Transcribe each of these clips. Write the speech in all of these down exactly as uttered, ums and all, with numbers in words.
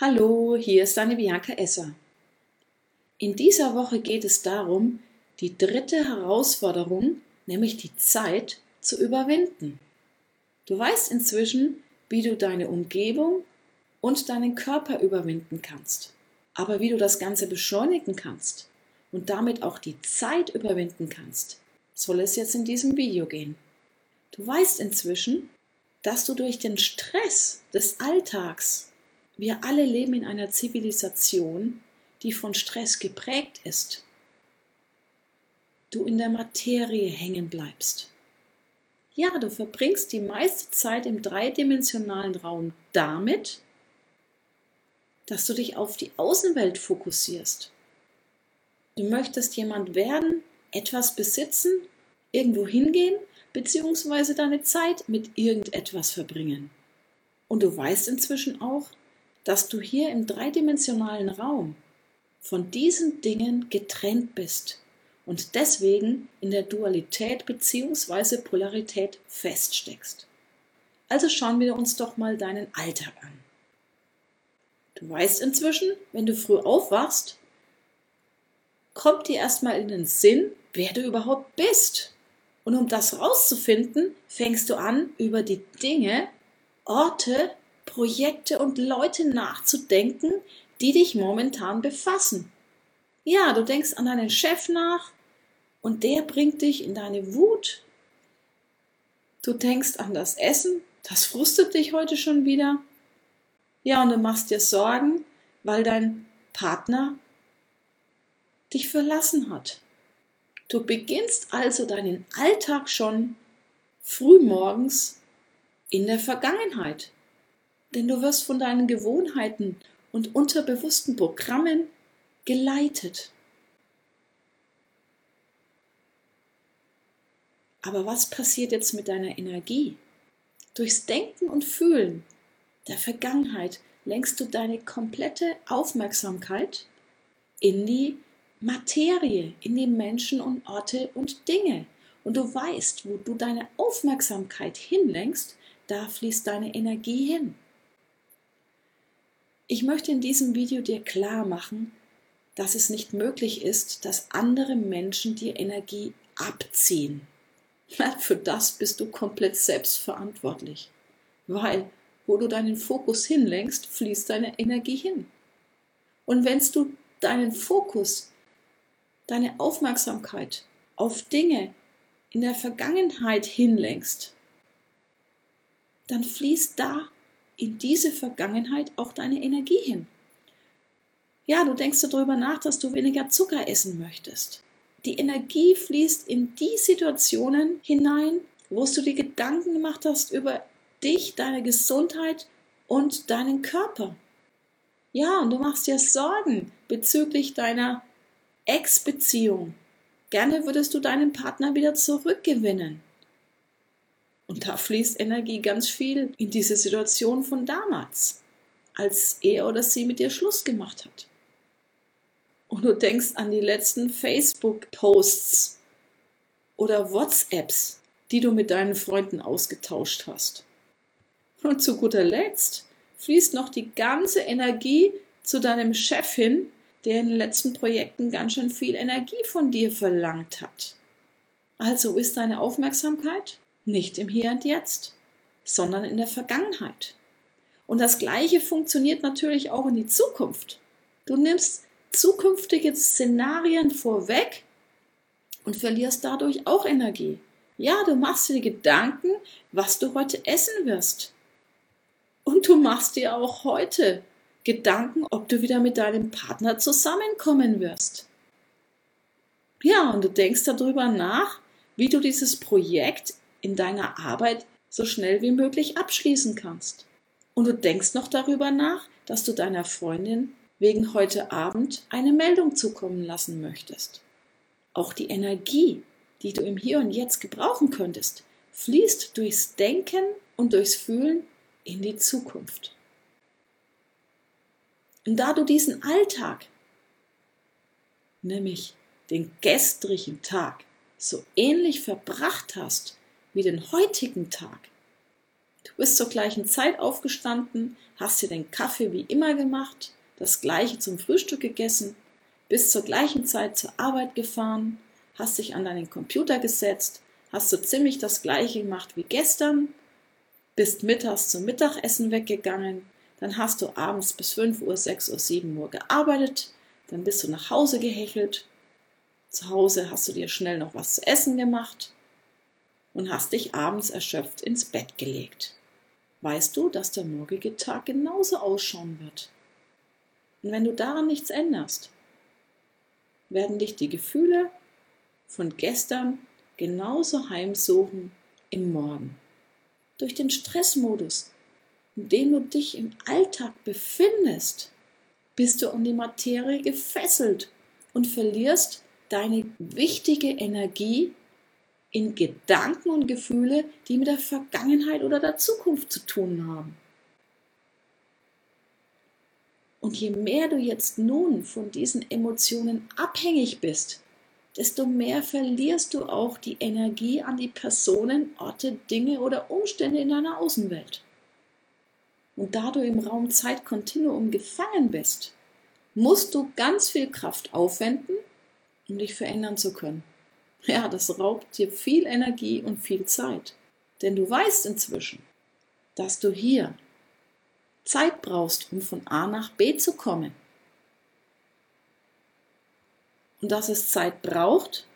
Hallo, hier ist deine Bianca Esser. In dieser Woche geht es darum, die dritte Herausforderung, nämlich die Zeit, zu überwinden. Du weißt inzwischen, wie du deine Umgebung und deinen Körper überwinden kannst. Aber wie du das Ganze beschleunigen kannst und damit auch die Zeit überwinden kannst, soll es jetzt in diesem Video gehen. Du weißt inzwischen, dass du durch den Stress des Alltags, wir alle leben in einer Zivilisation, die von Stress geprägt ist, du in der Materie hängen bleibst. Ja, du verbringst die meiste Zeit im dreidimensionalen Raum damit, dass du dich auf die Außenwelt fokussierst. Du möchtest jemand werden, etwas besitzen, irgendwo hingehen, beziehungsweise deine Zeit mit irgendetwas verbringen. Und du weißt inzwischen auch, dass du hier im dreidimensionalen Raum von diesen Dingen getrennt bist und deswegen in der Dualität bzw. Polarität feststeckst. Also schauen wir uns doch mal deinen Alltag an. Du weißt inzwischen, wenn du früh aufwachst, kommt dir erstmal in den Sinn, wer du überhaupt bist. Und um das rauszufinden, fängst du an, über die Dinge, Orte, Projekte und Leute nachzudenken, die dich momentan befassen. Ja, du denkst an deinen Chef nach und der bringt dich in deine Wut. Du denkst an das Essen, das frustet dich heute schon wieder. Ja, und du machst dir Sorgen, weil dein Partner dich verlassen hat. Du beginnst also deinen Alltag schon frühmorgens in der Vergangenheit. Denn du wirst von deinen Gewohnheiten und unterbewussten Programmen geleitet. Aber was passiert jetzt mit deiner Energie? Durchs Denken und Fühlen der Vergangenheit lenkst du deine komplette Aufmerksamkeit in die Materie, in die Menschen und Orte und Dinge. Und du weißt, wo du deine Aufmerksamkeit hinlenkst, da fließt deine Energie hin. Ich möchte in diesem Video dir klar machen, dass es nicht möglich ist, dass andere Menschen dir Energie abziehen. Für das bist du komplett selbstverantwortlich. Weil, wo du deinen Fokus hinlenkst, fließt deine Energie hin. Und wenn du deinen Fokus, deine Aufmerksamkeit auf Dinge in der Vergangenheit hinlenkst, dann fließt da in diese Vergangenheit auch deine Energie hin. Ja, du denkst darüber nach, dass du weniger Zucker essen möchtest. Die Energie fließt in die Situationen hinein, wo du dir Gedanken gemacht hast über dich, deine Gesundheit und deinen Körper. Ja, und du machst dir Sorgen bezüglich deiner Ex-Beziehung. Gerne würdest du deinen Partner wieder zurückgewinnen. Und da fließt Energie ganz viel in diese Situation von damals, als er oder sie mit dir Schluss gemacht hat. Und du denkst an die letzten Facebook-Posts oder WhatsApps, die du mit deinen Freunden ausgetauscht hast. Und zu guter Letzt fließt noch die ganze Energie zu deinem Chef hin, der in den letzten Projekten ganz schön viel Energie von dir verlangt hat. Also ist deine Aufmerksamkeit nicht im Hier und Jetzt, sondern in der Vergangenheit. Und das Gleiche funktioniert natürlich auch in die Zukunft. Du nimmst zukünftige Szenarien vorweg und verlierst dadurch auch Energie. Ja, du machst dir Gedanken, was du heute essen wirst. Und du machst dir auch heute Gedanken, ob du wieder mit deinem Partner zusammenkommen wirst. Ja, und du denkst darüber nach, wie du dieses Projekt in deiner Arbeit so schnell wie möglich abschließen kannst. Und du denkst noch darüber nach, dass du deiner Freundin wegen heute Abend eine Meldung zukommen lassen möchtest. Auch die Energie, die du im Hier und Jetzt gebrauchen könntest, fließt durchs Denken und durchs Fühlen in die Zukunft. Und da du diesen Alltag, nämlich den gestrigen Tag, so ähnlich verbracht hast wie den heutigen Tag, Du bist zur gleichen Zeit aufgestanden, hast dir den Kaffee wie immer gemacht, das gleiche zum Frühstück gegessen, bist zur gleichen Zeit zur Arbeit gefahren, hast dich an deinen Computer gesetzt, hast so ziemlich das gleiche gemacht wie gestern, bist mittags zum Mittagessen weggegangen, dann hast du abends bis fünf Uhr, sechs Uhr, sieben Uhr gearbeitet, dann bist du nach Hause gehechelt, zu Hause hast du dir schnell noch was zu essen gemacht und hast dich abends erschöpft ins Bett gelegt. Weißt du, dass der morgige Tag genauso ausschauen wird? Und wenn du daran nichts änderst, werden dich die Gefühle von gestern genauso heimsuchen im Morgen. Durch den Stressmodus, in dem du dich im Alltag befindest, bist du an die Materie gefesselt und verlierst deine wichtige Energie in Gedanken und Gefühle, die mit der Vergangenheit oder der Zukunft zu tun haben. Und je mehr du jetzt nun von diesen Emotionen abhängig bist, desto mehr verlierst du auch die Energie an die Personen, Orte, Dinge oder Umstände in deiner Außenwelt. Und da du im Raum-Zeit-Kontinuum gefangen bist, musst du ganz viel Kraft aufwenden, um dich verändern zu können. Ja, das raubt dir viel Energie und viel Zeit. Denn du weißt inzwischen, dass du hier Zeit brauchst, um von A nach B zu kommen. Und dass es Zeit braucht,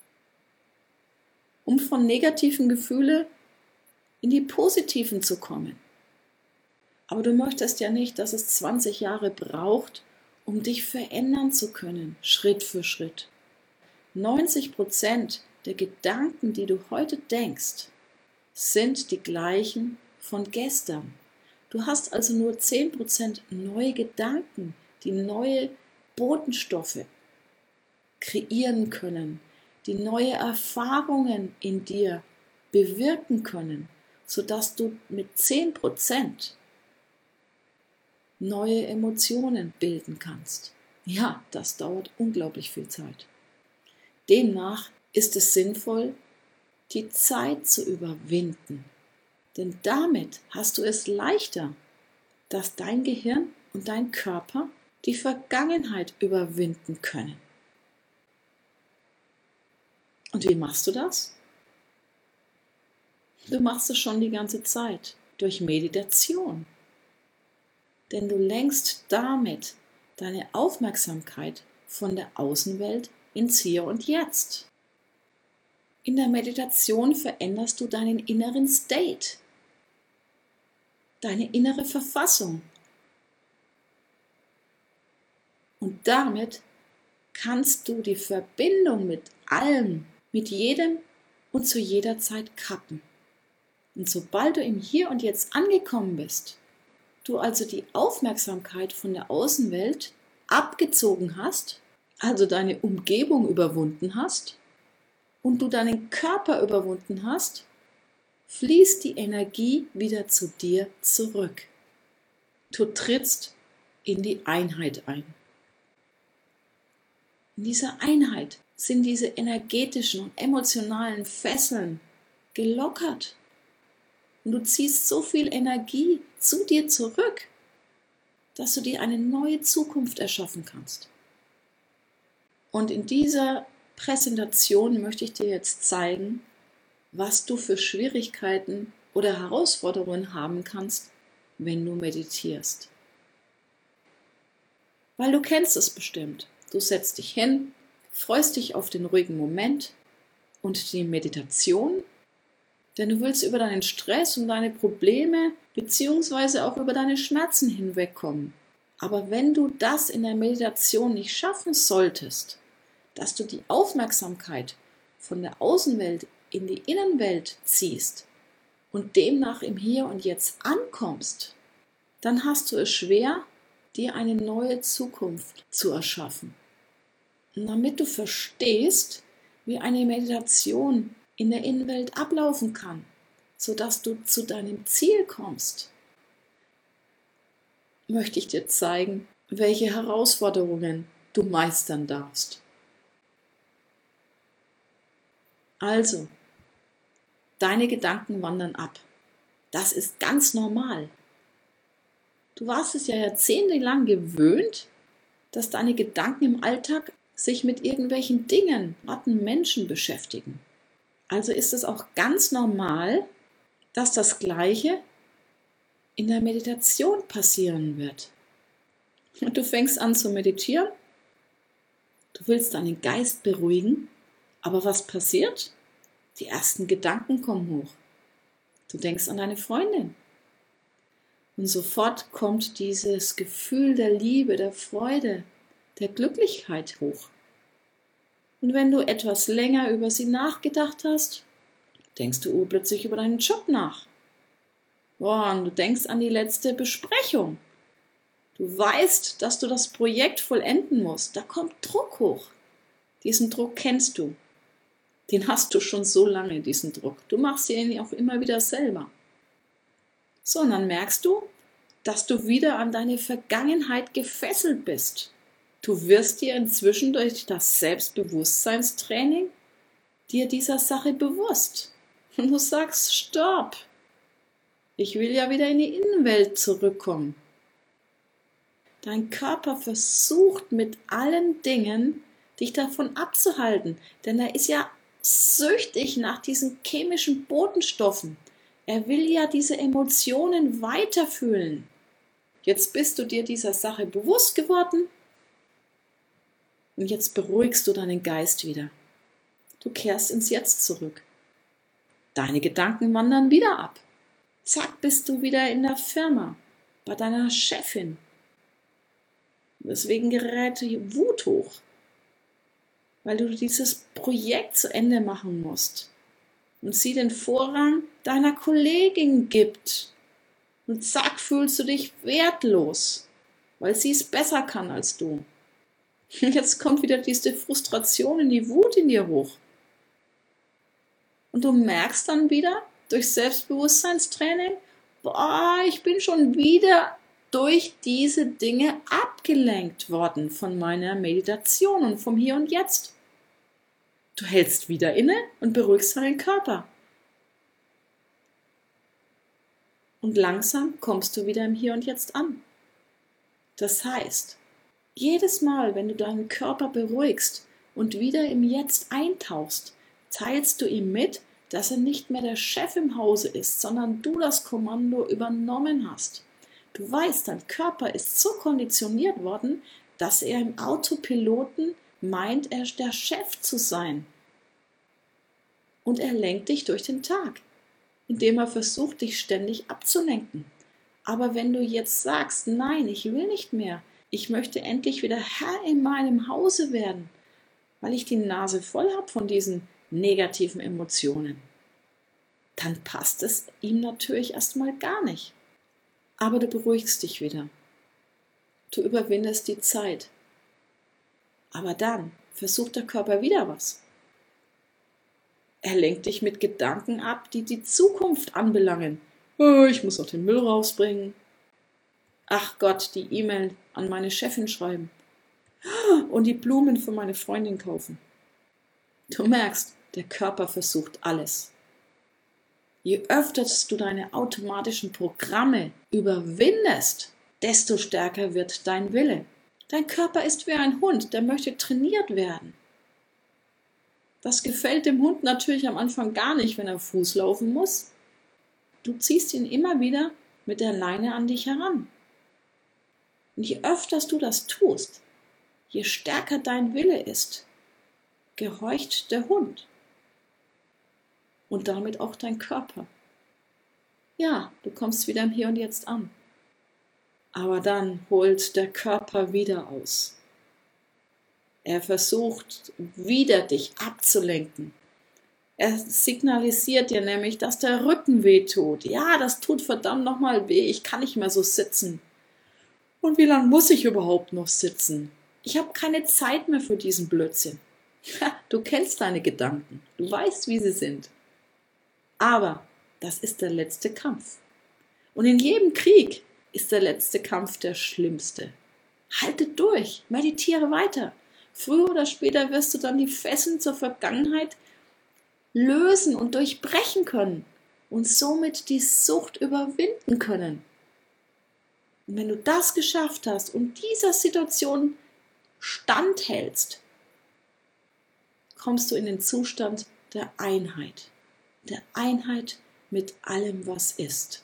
um von negativen Gefühlen in die positiven zu kommen. Aber du möchtest ja nicht, dass es zwanzig Jahre braucht, um dich verändern zu können, Schritt für Schritt. neunzig Prozent der Gedanken, die du heute denkst, sind die gleichen von gestern. Du hast also nur zehn Prozent neue Gedanken, die neue Botenstoffe kreieren können, die neue Erfahrungen in dir bewirken können, sodass du mit zehn Prozent neue Emotionen bilden kannst. Ja, das dauert unglaublich viel Zeit. Demnach ist es sinnvoll, die Zeit zu überwinden. Denn damit hast du es leichter, dass dein Gehirn und dein Körper die Vergangenheit überwinden können. Und wie machst du das? Du machst es schon die ganze Zeit durch Meditation. Denn du lenkst damit deine Aufmerksamkeit von der Außenwelt ins Hier und Jetzt. In der Meditation veränderst du deinen inneren State, deine innere Verfassung. Und damit kannst du die Verbindung mit allem, mit jedem und zu jeder Zeit kappen. Und sobald du im Hier und Jetzt angekommen bist, du also die Aufmerksamkeit von der Außenwelt abgezogen hast, also deine Umgebung überwunden hast und du deinen Körper überwunden hast, fließt die Energie wieder zu dir zurück. Du trittst in die Einheit ein. In dieser Einheit sind diese energetischen und emotionalen Fesseln gelockert. Und du ziehst so viel Energie zu dir zurück, dass du dir eine neue Zukunft erschaffen kannst. Und in dieser Präsentation möchte ich dir jetzt zeigen, was du für Schwierigkeiten oder Herausforderungen haben kannst, wenn du meditierst. Weil du kennst es bestimmt. Du setzt dich hin, freust dich auf den ruhigen Moment und die Meditation, denn du willst über deinen Stress und deine Probleme beziehungsweise auch über deine Schmerzen hinwegkommen. Aber wenn du das in der Meditation nicht schaffen solltest, dass du die Aufmerksamkeit von der Außenwelt in die Innenwelt ziehst und demnach im Hier und Jetzt ankommst, dann hast du es schwer, dir eine neue Zukunft zu erschaffen. Und damit du verstehst, wie eine Meditation in der Innenwelt ablaufen kann, sodass du zu deinem Ziel kommst, möchte ich dir zeigen, welche Herausforderungen du meistern darfst. Also, deine Gedanken wandern ab. Das ist ganz normal. Du warst es ja jahrzehntelang gewöhnt, dass deine Gedanken im Alltag sich mit irgendwelchen Dingen, Orten, Menschen beschäftigen. Also ist es auch ganz normal, dass das Gleiche in der Meditation passieren wird. Und du fängst an zu meditieren, du willst deinen Geist beruhigen, aber was passiert? Die ersten Gedanken kommen hoch. Du denkst an deine Freundin. Und sofort kommt dieses Gefühl der Liebe, der Freude, der Glücklichkeit hoch. Und wenn du etwas länger über sie nachgedacht hast, denkst du plötzlich über deinen Job nach. Boah, und du denkst an die letzte Besprechung. Du weißt, dass du das Projekt vollenden musst. Da kommt Druck hoch. Diesen Druck kennst du. Den hast du schon so lange, diesen Druck. Du machst ihn auch immer wieder selber. So, und dann merkst du, dass du wieder an deine Vergangenheit gefesselt bist. Du wirst dir inzwischen durch das Selbstbewusstseinstraining dir dieser Sache bewusst. Und du sagst, stopp, ich will ja wieder in die Innenwelt zurückkommen. Dein Körper versucht mit allen Dingen, dich davon abzuhalten, denn er ist ja süchtig nach diesen chemischen Botenstoffen. Er will ja diese Emotionen weiterfühlen. Jetzt bist du dir dieser Sache bewusst geworden und jetzt beruhigst du deinen Geist wieder. Du kehrst ins Jetzt zurück. Deine Gedanken wandern wieder ab. Zack, bist du wieder in der Firma, bei deiner Chefin. Deswegen gerät die Wut hoch, weil du dieses Projekt zu Ende machen musst und sie den Vorrang deiner Kollegin gibt. Und zack, fühlst du dich wertlos, weil sie es besser kann als du. Und jetzt kommt wieder diese Frustration und die Wut in dir hoch. Und du merkst dann wieder durch Selbstbewusstseinstraining, boah, ich bin schon wieder durch diese Dinge abgelenkt worden von meiner Meditation und vom Hier und Jetzt. Du hältst wieder inne und beruhigst deinen Körper. Und langsam kommst du wieder im Hier und Jetzt an. Das heißt, jedes Mal, wenn du deinen Körper beruhigst und wieder im Jetzt eintauchst, teilst du ihm mit, dass er nicht mehr der Chef im Hause ist, sondern du das Kommando übernommen hast. Du weißt, dein Körper ist so konditioniert worden, dass er im Autopiloten meint, er ist der Chef zu sein. Und er lenkt dich durch den Tag, indem er versucht, dich ständig abzulenken. Aber wenn du jetzt sagst, nein, ich will nicht mehr, ich möchte endlich wieder Herr in meinem Hause werden, weil ich die Nase voll habe von diesen negativen Emotionen, dann passt es ihm natürlich erstmal gar nicht. Aber du beruhigst dich wieder. Du überwindest die Zeit. Aber dann versucht der Körper wieder was. Er lenkt dich mit Gedanken ab, die die Zukunft anbelangen. Oh, ich muss noch den Müll rausbringen. Ach Gott, die E-Mail an meine Chefin schreiben. Und die Blumen für meine Freundin kaufen. Du merkst, der Körper versucht alles. Je öfter du deine automatischen Programme überwindest, desto stärker wird dein Wille. Dein Körper ist wie ein Hund, der möchte trainiert werden. Das gefällt dem Hund natürlich am Anfang gar nicht, wenn er Fuß laufen muss. Du ziehst ihn immer wieder mit der Leine an dich heran. Und je öfter du das tust, je stärker dein Wille ist, gehorcht der Hund. Und damit auch dein Körper. Ja, du kommst wieder im Hier und Jetzt an. Aber dann holt der Körper wieder aus. Er versucht wieder dich abzulenken. Er signalisiert dir nämlich, dass der Rücken weh tut. Ja, das tut verdammt nochmal weh, ich kann nicht mehr so sitzen. Und wie lange muss ich überhaupt noch sitzen? Ich habe keine Zeit mehr für diesen Blödsinn. Du kennst deine Gedanken, du weißt, wie sie sind. Aber das ist der letzte Kampf. Und in jedem Krieg ist der letzte Kampf der schlimmste. Halte durch, meditiere weiter. Früher oder später wirst du dann die Fesseln zur Vergangenheit lösen und durchbrechen können. und somit die Sucht überwinden können. Und wenn du das geschafft hast und dieser Situation standhältst, kommst du in den Zustand der Einheit, der Einheit mit allem, was ist.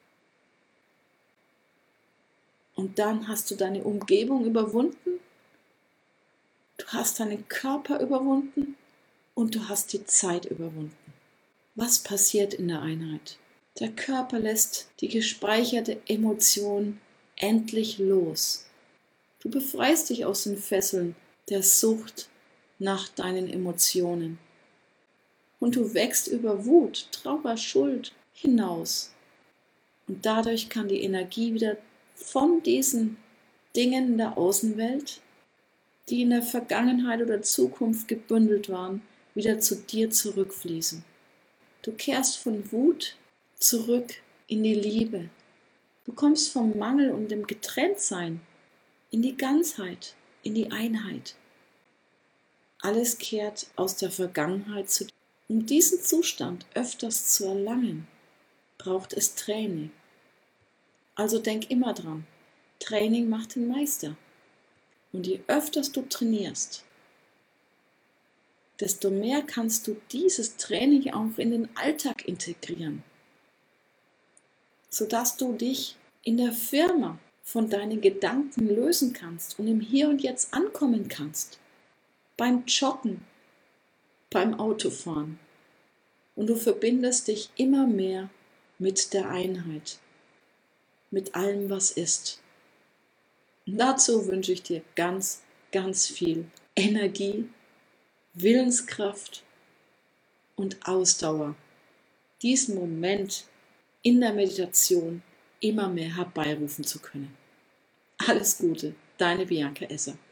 Und dann hast du deine Umgebung überwunden, du hast deinen Körper überwunden und du hast die Zeit überwunden. Was passiert in der Einheit? Der Körper lässt die gespeicherte Emotion endlich los. Du befreist dich aus den Fesseln der Sucht nach deinen Emotionen. Und du wächst über Wut, Trauer, Schuld hinaus. Und dadurch kann die Energie wieder von diesen Dingen in der Außenwelt, die in der Vergangenheit oder Zukunft gebündelt waren, wieder zu dir zurückfließen. Du kehrst von Wut zurück in die Liebe. Du kommst vom Mangel und dem Getrenntsein in die Ganzheit, in die Einheit. Alles kehrt aus der Vergangenheit zu dir. Um diesen Zustand öfters zu erlangen, braucht es Training. Also denk immer dran, Training macht den Meister. Und je öfters du trainierst, desto mehr kannst du dieses Training auch in den Alltag integrieren, sodass du dich in der Firma von deinen Gedanken lösen kannst und im Hier und Jetzt ankommen kannst. Beim Joggen, beim Autofahren. Und du verbindest dich immer mehr mit der Einheit, mit allem, was ist. Und dazu wünsche ich dir ganz, ganz viel Energie, Willenskraft und Ausdauer, diesen Moment in der Meditation immer mehr herbeirufen zu können. Alles Gute, deine Bianca Esser.